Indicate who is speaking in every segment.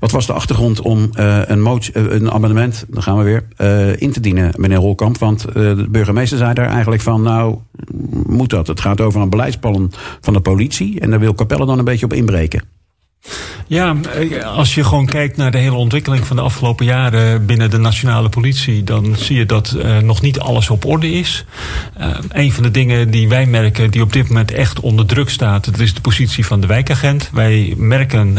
Speaker 1: Wat was de achtergrond om een amendement, dan gaan we weer, in te dienen, meneer Holkamp? Want de burgemeester zei daar eigenlijk van, nou, moet dat? Het gaat over een beleidsplan van de politie en daar wil Capelle dan een beetje op inbreken.
Speaker 2: Ja, als je gewoon kijkt naar de hele ontwikkeling van de afgelopen jaren binnen de nationale politie, dan zie je dat nog niet alles op orde is. Een van de dingen die wij merken die op dit moment echt onder druk staat, dat is de positie van de wijkagent. Wij merken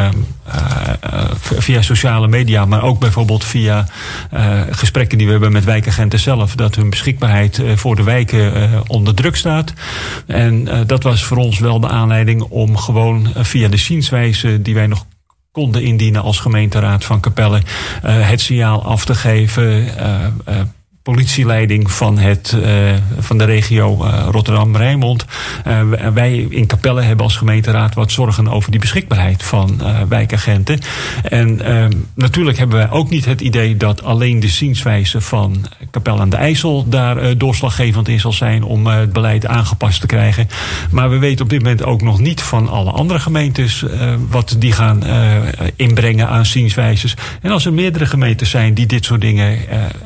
Speaker 2: via sociale media, maar ook bijvoorbeeld via gesprekken die we hebben met wijkagenten zelf, dat hun beschikbaarheid voor de wijken onder druk staat. En dat was voor ons wel de aanleiding om gewoon via de zienswijze die wij nog konden indienen als gemeenteraad van Capelle het signaal af te geven. Politieleiding van de regio Rotterdam-Rijnmond. Wij in Capelle hebben als gemeenteraad wat zorgen over die beschikbaarheid van wijkagenten. En natuurlijk hebben wij ook niet het idee dat alleen de zienswijze van Capelle aan de IJssel daar doorslaggevend in zal zijn om het beleid aangepast te krijgen. Maar we weten op dit moment ook nog niet van alle andere gemeentes wat die gaan inbrengen aan zienswijzes. En als er meerdere gemeentes zijn die dit soort dingen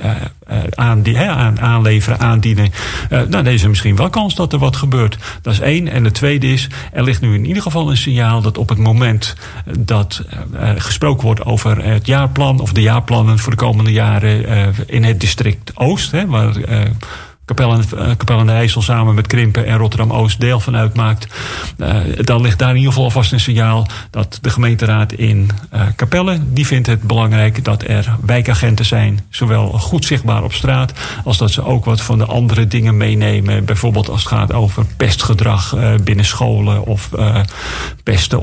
Speaker 2: aanleveren, aandienen, dan is er misschien wel kans dat er wat gebeurt. Dat is één. En de tweede is, er ligt nu in ieder geval een signaal dat op het moment dat gesproken wordt over het jaarplan of de jaarplannen voor de komende jaren in het district Oost, waar Capelle aan de IJssel samen met Krimpen en Rotterdam-Oost deel van uitmaakt. Dan ligt daar in ieder geval alvast een signaal dat de gemeenteraad in Capelle, die vindt het belangrijk dat er wijkagenten zijn, zowel goed zichtbaar op straat, als dat ze ook wat van de andere dingen meenemen. Bijvoorbeeld als het gaat over pestgedrag binnen scholen of pesten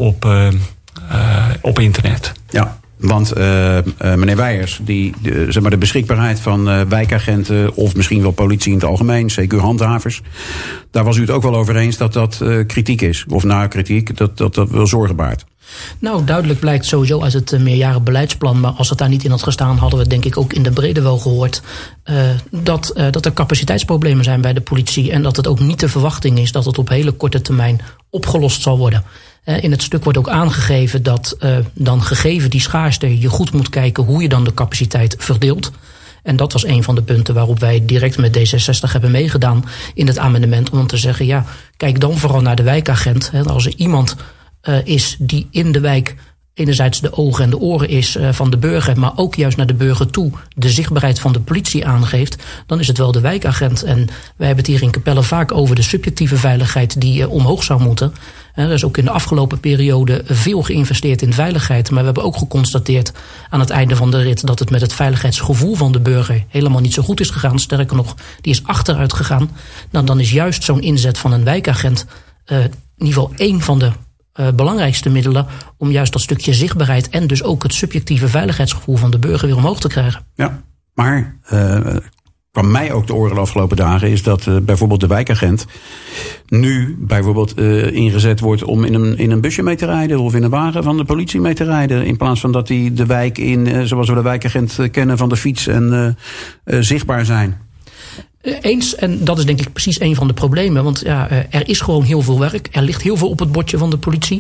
Speaker 2: op internet. Ja.
Speaker 1: Want meneer Weijers, de beschikbaarheid van wijkagenten of misschien wel politie in het algemeen, CQ-handhavers, daar was u het ook wel over eens dat dat kritiek is. Of na kritiek, dat wel zorgen baart.
Speaker 3: Nou, duidelijk blijkt sowieso uit het meerjarenbeleidsplan, maar als het daar niet in had gestaan, hadden we denk ik ook in de brede wel gehoord dat er capaciteitsproblemen zijn bij de politie en dat het ook niet de verwachting is dat het op hele korte termijn opgelost zal worden. In het stuk wordt ook aangegeven dat dan gegeven die schaarste je goed moet kijken hoe je dan de capaciteit verdeelt. En dat was een van de punten waarop wij direct met D66 hebben meegedaan in het amendement. Om te zeggen, ja, kijk dan vooral naar de wijkagent. Als er iemand is die in de wijk enerzijds de ogen en de oren is van de burger, maar ook juist naar de burger toe de zichtbaarheid van de politie aangeeft, dan is het wel de wijkagent. En wij hebben het hier in Capelle vaak over de subjectieve veiligheid die omhoog zou moeten. Er is ook in de afgelopen periode veel geïnvesteerd in veiligheid, maar we hebben ook geconstateerd aan het einde van de rit dat het met het veiligheidsgevoel van de burger helemaal niet zo goed is gegaan. Sterker nog, die is achteruit gegaan. Nou, dan is juist zo'n inzet van een wijkagent in ieder geval één van de belangrijkste middelen om juist dat stukje zichtbaarheid en dus ook het subjectieve veiligheidsgevoel van de burger weer omhoog te krijgen.
Speaker 1: Ja, maar kwam mij ook de oren de afgelopen dagen is dat bijvoorbeeld de wijkagent nu bijvoorbeeld ingezet wordt om in een busje mee te rijden of in een wagen van de politie mee te rijden, in plaats van dat die de wijk in, zoals we de wijkagent kennen, van de fiets en zichtbaar zijn.
Speaker 3: Eens, en dat is denk ik precies een van de problemen. Want ja, er is gewoon heel veel werk. Er ligt heel veel op het bordje van de politie.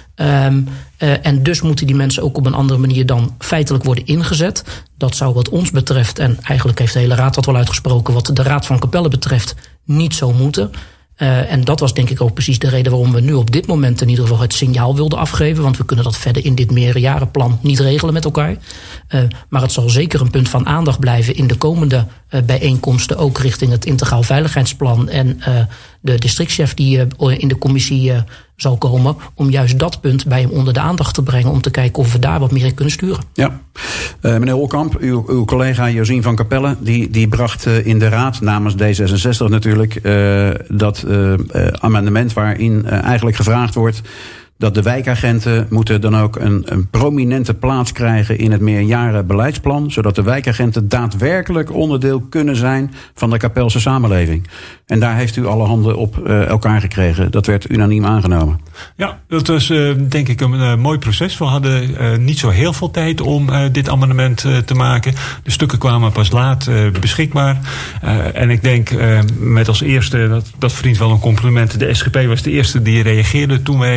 Speaker 3: En dus moeten die mensen ook op een andere manier dan feitelijk worden ingezet. Dat zou wat ons betreft, en eigenlijk heeft de hele raad dat wel uitgesproken, wat de raad van Capelle betreft, niet zo moeten. En dat was denk ik ook precies de reden waarom we nu op dit moment in ieder geval het signaal wilden afgeven. Want we kunnen dat verder in dit meerjarenplan niet regelen met elkaar. Maar het zal zeker een punt van aandacht blijven in de komende bijeenkomsten. Ook richting het integraal veiligheidsplan en de districtchef die in de commissie zal komen. Om juist dat punt bij hem onder de aandacht te brengen. Om te kijken of we daar wat meer in kunnen sturen.
Speaker 1: Ja. Meneer Holkamp, uw collega Josien van Capelle die bracht in de raad namens D66 natuurlijk dat amendement waarin eigenlijk gevraagd wordt dat de wijkagenten moeten dan ook een prominente plaats krijgen in het meerjarenbeleidsplan, zodat de wijkagenten daadwerkelijk onderdeel kunnen zijn van de Capelse samenleving. En daar heeft u alle handen op elkaar gekregen. Dat werd unaniem aangenomen.
Speaker 2: Ja, dat was denk ik een mooi proces. We hadden niet zo heel veel tijd om dit amendement te maken. De stukken kwamen pas laat beschikbaar. En ik denk met als eerste, dat verdient wel een compliment, de SGP was de eerste die reageerde toen wij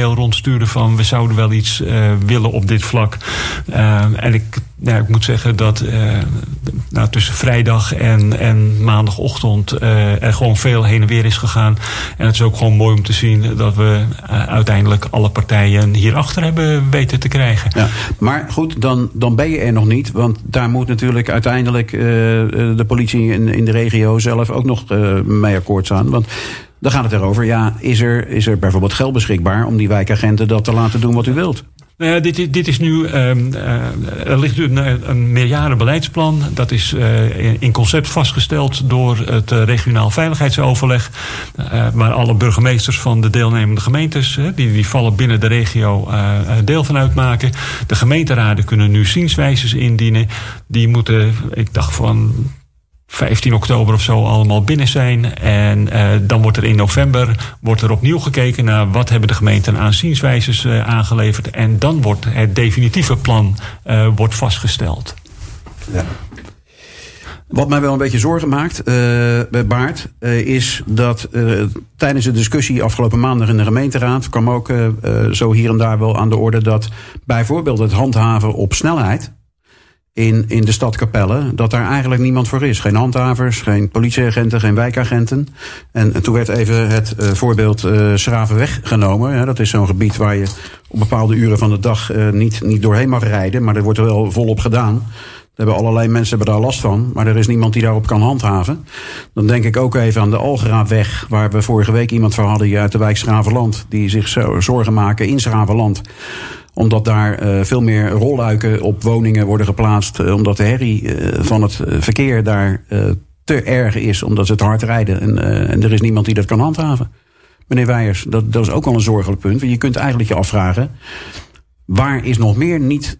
Speaker 2: mail rondsturen van we zouden wel iets willen op dit vlak. En ik moet zeggen dat tussen vrijdag en maandagochtend er gewoon veel heen en weer is gegaan. En het is ook gewoon mooi om te zien dat we uiteindelijk alle partijen hierachter hebben weten te krijgen. Ja,
Speaker 1: maar goed, dan ben je er nog niet. Want daar moet natuurlijk uiteindelijk de politie in de regio zelf ook nog mee akkoord gaan. Want dan gaat het erover, is er bijvoorbeeld geld beschikbaar om die wijkagenten dat te laten doen wat u wilt?
Speaker 2: Nou ja, dit is nu, er ligt een meerjarenbeleidsplan. Dat is in concept vastgesteld door het regionaal veiligheidsoverleg. Waar alle burgemeesters van de deelnemende gemeentes, die vallen binnen de regio, deel van uitmaken. De gemeenteraden kunnen nu zienswijzes indienen. Die moeten, ik dacht van 15 oktober of zo allemaal binnen zijn. En dan wordt er in november opnieuw gekeken naar wat hebben de gemeenten aan zienswijzes aangeleverd. En dan wordt het definitieve plan vastgesteld.
Speaker 1: Ja. Wat mij wel een beetje zorgen maakt, Baart, is dat tijdens de discussie afgelopen maandag in de gemeenteraad kwam ook zo hier en daar wel aan de orde dat bijvoorbeeld het handhaven op snelheid in de stad Capelle, dat daar eigenlijk niemand voor is. Geen handhavers, geen politieagenten, geen wijkagenten. En toen werd even het voorbeeld Schravenweg genomen. Ja, dat is zo'n gebied waar je op bepaalde uren van de dag niet doorheen mag rijden, maar er wordt er wel volop gedaan. Allerlei mensen hebben daar last van, maar er is niemand die daarop kan handhaven. Dan denk ik ook even aan de Algeraweg, waar we vorige week iemand van hadden uit de wijk Schravenland, die zich zorgen maken in Schravenland, omdat daar veel meer rolluiken op woningen worden geplaatst, omdat de herrie van het verkeer daar te erg is, omdat ze te hard rijden. En er is niemand die dat kan handhaven. Meneer Wijers, dat is ook wel een zorgelijk punt. Want je kunt eigenlijk je afvragen, waar is nog meer niet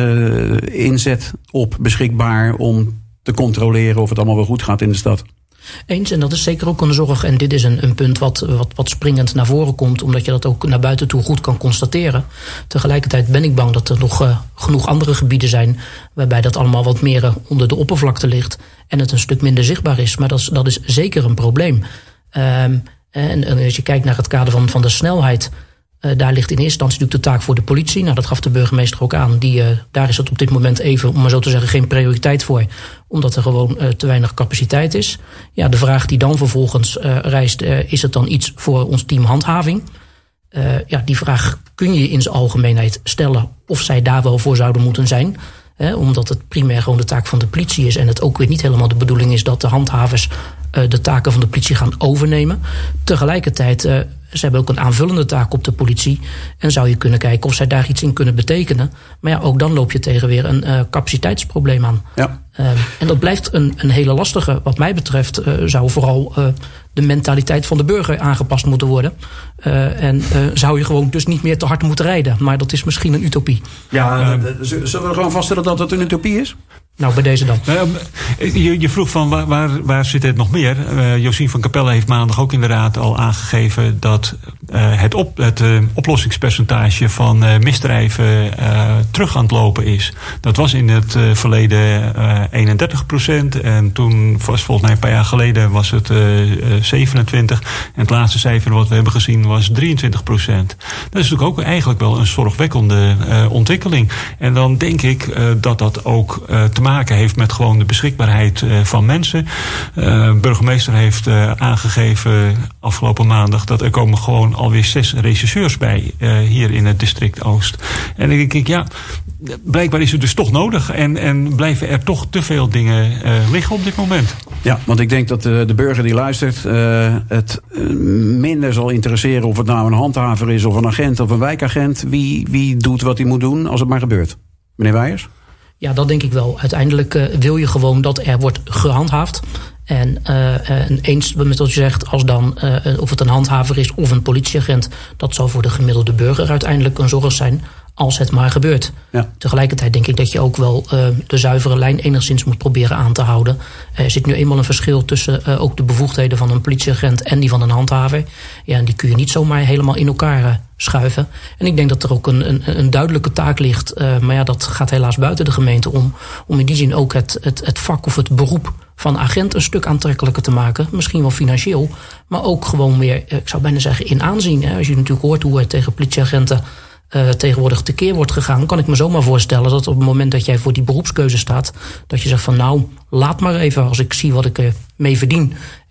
Speaker 1: inzet op beschikbaar om te controleren of het allemaal wel goed gaat in de stad?
Speaker 3: Eens, en dat is zeker ook een zorg. En dit is een punt wat springend naar voren komt, omdat je dat ook naar buiten toe goed kan constateren. Tegelijkertijd ben ik bang dat er nog genoeg andere gebieden zijn waarbij dat allemaal wat meer onder de oppervlakte ligt en het een stuk minder zichtbaar is. Maar dat is zeker een probleem. En als je kijkt naar het kader van de snelheid, daar ligt in eerste instantie natuurlijk de taak voor de politie. Nou, dat gaf de burgemeester ook aan. Daar is het op dit moment even, om maar zo te zeggen, geen prioriteit voor, omdat er gewoon te weinig capaciteit is. Ja, de vraag die dan vervolgens rijst, is het dan iets voor ons team handhaving? Die vraag kun je in zijn algemeenheid stellen of zij daar wel voor zouden moeten zijn. Omdat het primair gewoon de taak van de politie is en het ook weer niet helemaal de bedoeling is dat de handhavers de taken van de politie gaan overnemen. Tegelijkertijd, ze hebben ook een aanvullende taak op de politie en zou je kunnen kijken of zij daar iets in kunnen betekenen. Maar ja, ook dan loop je tegen weer een capaciteitsprobleem aan. Ja. En dat blijft een hele lastige. Wat mij betreft zou vooral de mentaliteit van de burger aangepast moeten worden. En zou je gewoon dus niet meer te hard moeten rijden. Maar dat is misschien een utopie.
Speaker 1: Ja, zullen we gewoon vaststellen dat het een utopie is?
Speaker 3: Nou, bij deze dan.
Speaker 2: Je vroeg van waar zit het nog meer? Josien van Capelle heeft maandag ook in de raad al aangegeven dat het oplossingspercentage van misdrijven terug aan het lopen is. Dat was in het verleden 31%. En toen was volgens mij een paar jaar geleden was het 27%. En het laatste cijfer wat we hebben gezien was 23%. Dat is natuurlijk ook eigenlijk wel een zorgwekkende ontwikkeling. En dan denk ik dat ook te maken heeft met gewoon de beschikbaarheid van mensen. Burgemeester heeft aangegeven afgelopen maandag dat er komen gewoon alweer 6 rechercheurs bij hier in het district Oost. En dan denk ik, ja, blijkbaar is het dus toch nodig en blijven er toch te veel dingen liggen op dit moment.
Speaker 1: Ja, want ik denk dat de burger die luistert het minder zal interesseren of het nou een handhaver is of een agent of een wijkagent. Wie doet wat hij moet doen als het maar gebeurt. Meneer Wijers?
Speaker 3: Ja, dat denk ik wel. Uiteindelijk wil je gewoon dat er wordt gehandhaafd. En eens met wat je zegt, als dan of het een handhaver is of een politieagent, dat zal voor de gemiddelde burger uiteindelijk een zorg zijn. als het maar gebeurt.
Speaker 1: Ja.
Speaker 3: Tegelijkertijd denk ik dat je ook wel de zuivere lijn enigszins moet proberen aan te houden. Er zit nu eenmaal een verschil tussen ook de bevoegdheden van een politieagent en die van een handhaver. Ja, en die kun je niet zomaar helemaal in elkaar schuiven. En ik denk dat er ook een duidelijke taak ligt. Maar ja, dat gaat helaas buiten de gemeente om in die zin ook het vak of het beroep van agent een stuk aantrekkelijker te maken. Misschien wel financieel, maar ook gewoon meer, ik zou bijna zeggen, in aanzien. Hè. Als je natuurlijk hoort hoe er tegen politieagenten tegenwoordig tekeer wordt gegaan, kan ik me zomaar voorstellen dat op het moment dat jij voor die beroepskeuze staat, dat je zegt van nou, laat maar even als ik zie wat ik mee verdien